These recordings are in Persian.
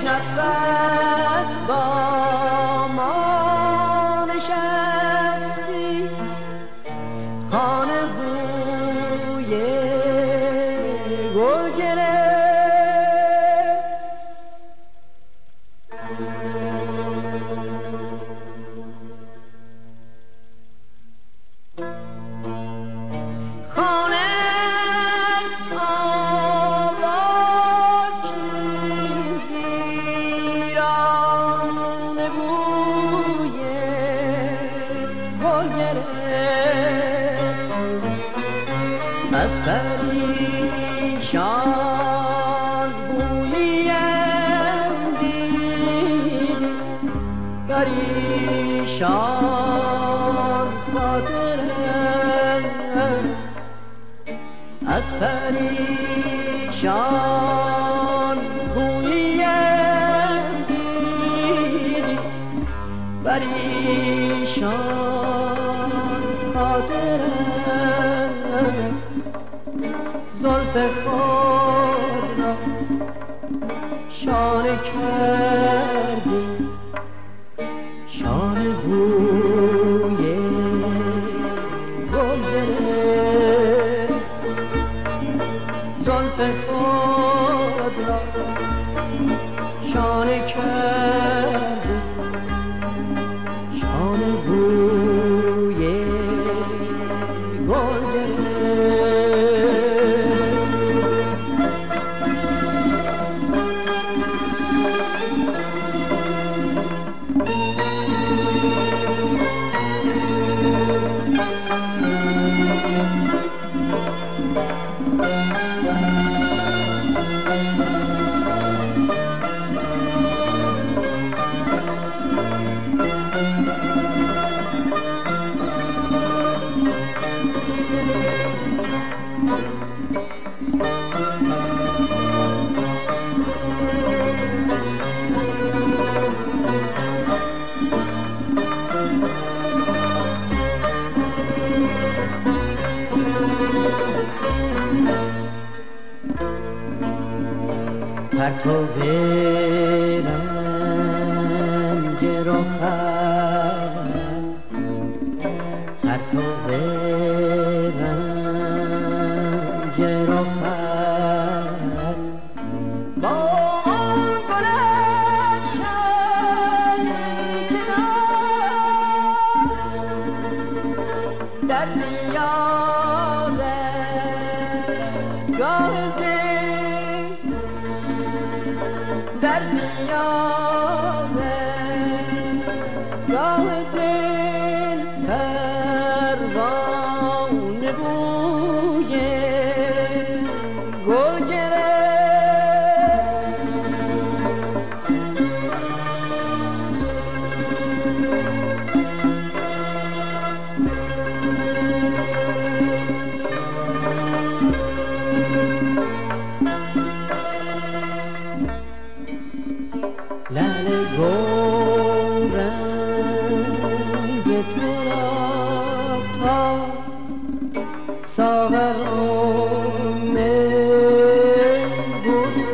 نفس با ما نشستی، خانه بوی گل گرفت. از پریشان بویم دیدی، پریشان خاطرم، از پریشان بویم دیدی، پریشان خاطرم. زلف خود را شانه کردی، شانه بوی گل گرفت. زلف خود را شانه کردی، شانه بوی گل گرفت. پرتو رنج رخت، پرتو رنج رخت، با آن گلشن کنار در زیارتگاه در زیارتگاه دل پروانه بوی گل لعل گلرنگ تو را تا ساغرم بوسه،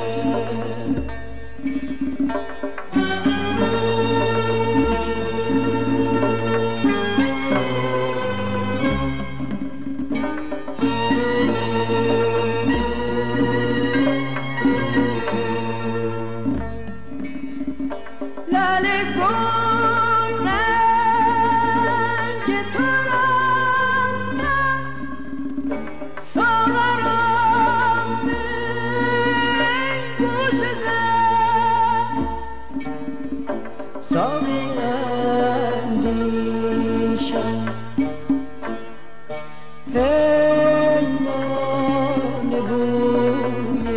لعل گلرنگ تو را ساغرم بوسه زد، ساقی اندیشم پیمان بوی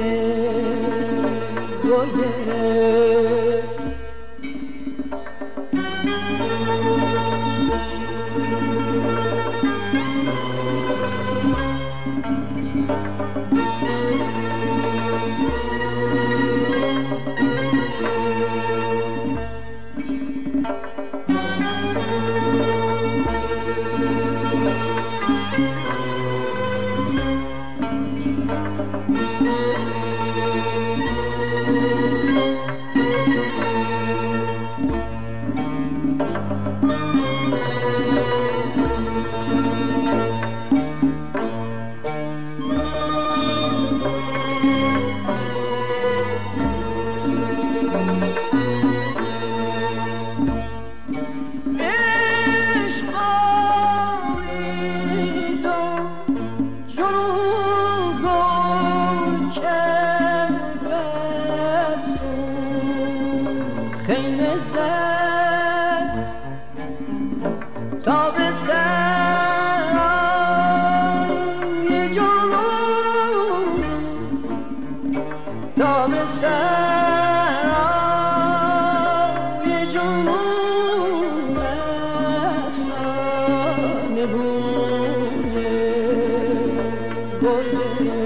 گل گرفت. شروع گل کرد خیمه زد تا به سرای جنون تا به سرای جنون افسانه بوی گل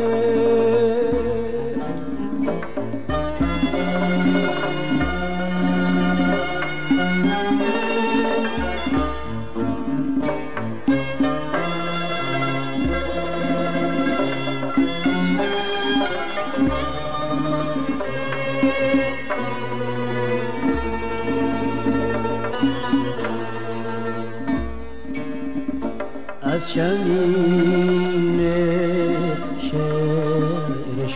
از شمیم شعر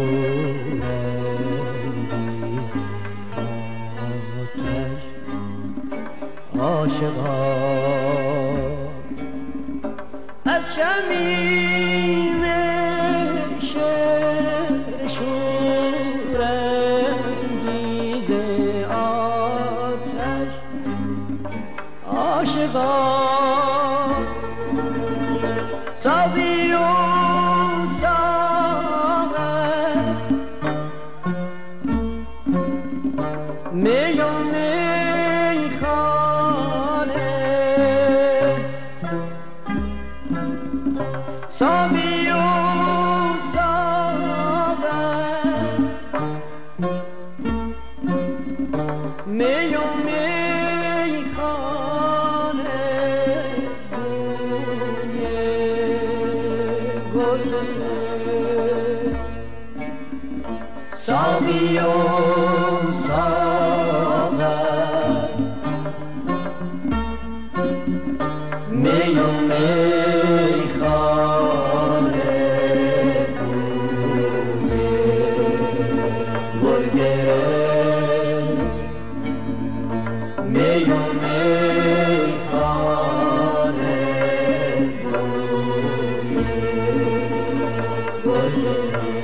شورنگی آتش عاشقان از شمیم شعر شورنگیز آتش عاشقان ساقی و ساغر می و میخانه ساقی و ساغر می و میخانه ساقی و ساغر می و میخانه گل گرفت می و میخانه گل